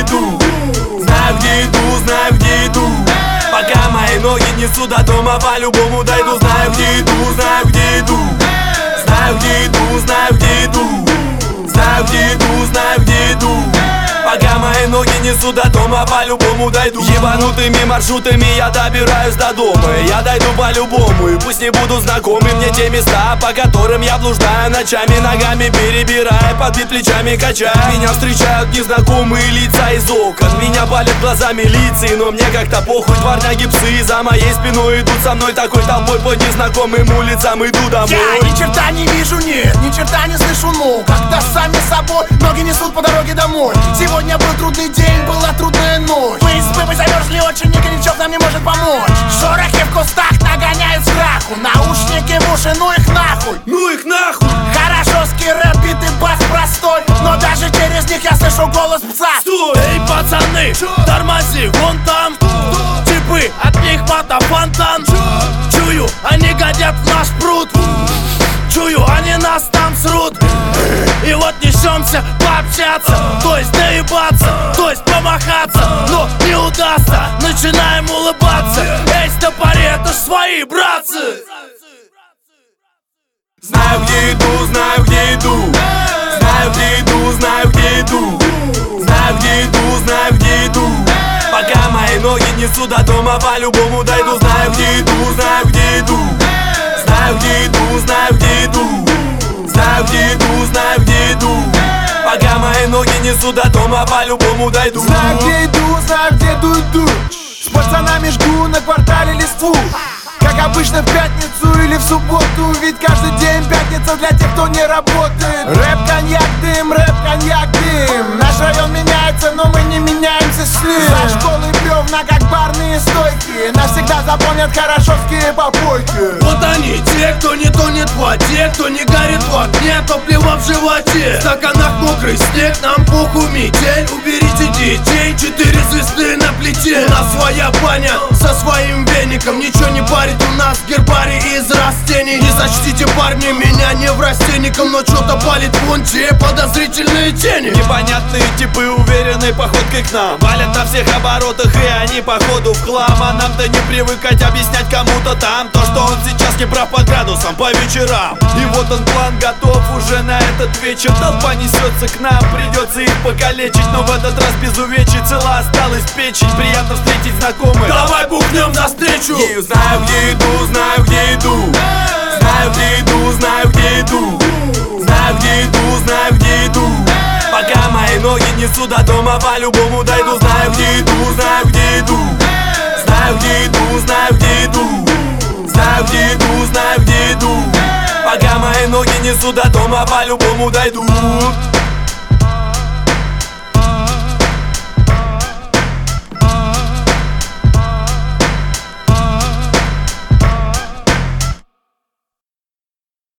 иду. Знаю, где иду, знаю, где иду. Пока мои ноги несут до дома, по-любому дойду. Знаю, где иду, знаю, где иду. Знаю, где иду, знаю, где иду. Знаю, где иду, знаю, где иду. Пока мои ноги несут до дома, по-любому дойду. Ебанутыми маршрутами я добираюсь до дома. Я дойду по-любому, и пусть не будут знакомы мне те места, по которым я блуждаю ночами, ногами перебирая, под бит плечами качая. Меня встречают незнакомые лица из окон. Меня палят глаза милиции, но мне как-то похуй. Дворняги псы за моей спиной идут со мной такой толпой по незнакомым улицам. Иду домой. Я ни черта не вижу, нет, ни черта не слышу, ну как-то сами собой ноги несут по дороге домой. Сегодня был трудный день, была трудная ночь. Мы из пыпы замерзли очень, ни горячок нам не может помочь. Шорохи в кустах нагоняют страху. Наушники в уши, ну их нахуй. Ну их нахуй. Хорошовский рэп, бит и бас простой, но даже через них я слышу голос пса. Стой! Эй, пацаны, тормози, вон там типы, от них мата фонтан. Чую, они годят в наш пруд. Чую, они нас там срут. И вот несемся пообщаться, то есть наебаться, то есть помахаться, но не удастся, начинаем улыбаться. Эй, стопори, это ж свои братцы. Знаю, где иду, знаю, где иду. Знаю, где иду, знаю, где иду. Знаю, где иду, знаю, где иду. Пока мои ноги несут до дома, по-любому дойду. Знаю, где иду, знаю, где иду. Знаю, где иду, знаю, где иду. Знаю, где иду, знаю, где иду. Пока мои ноги несут до дома, по-любому дойду. Знаю, где иду, знаю, где иду. С пацанами жгу на квартале листву. Как обычно в пятницу или в субботу, ведь каждый день пятница для тех, кто не работает. Рэп, коньяк, дым, рэп, коньяк, дым. Наш район меняется, но мы не меняемся с ним. За школы бревна, как барные стойки, навсегда запомнят хорошовские попойки. Вот они, те, кто не тонет в воде, кто не горит в огне, топливо в животе. В стаканах мокрый снег, нам похуй метель. Уберите детей, 4 звезды на плите. У нас своя баня со своим веником, ничего не парит. У нас гербарий из растений. Не сочтите, парни, меня не в растенником, но что-то палит вон те подозрительные тени. Непонятные типы уверенной походкой к нам валят на всех оборотах, и они походу в хлам. А нам-то не привыкать объяснять кому-то там то, что он сейчас не прав под градусом по вечерам. И вот он, план готов уже на этот вечер. Толпа несется к нам, придется их покалечить, но в этот раз без увечий, цела осталась печень. Приятно встретить знакомых, давай бухнем навстречу. Ею знаю, где иду, знаю, где иду. Знаю, где иду, знаю, где иду. Знаю, где иду, знаю, где иду. Пока мои ноги несут до дома, по-любому дойду. Знаю, где иду, знаю, где иду. Знаю, где иду, знаю, где иду. Знаю, где иду, знаю, где иду. Пока мои ноги несут до дома, по-любому дойду.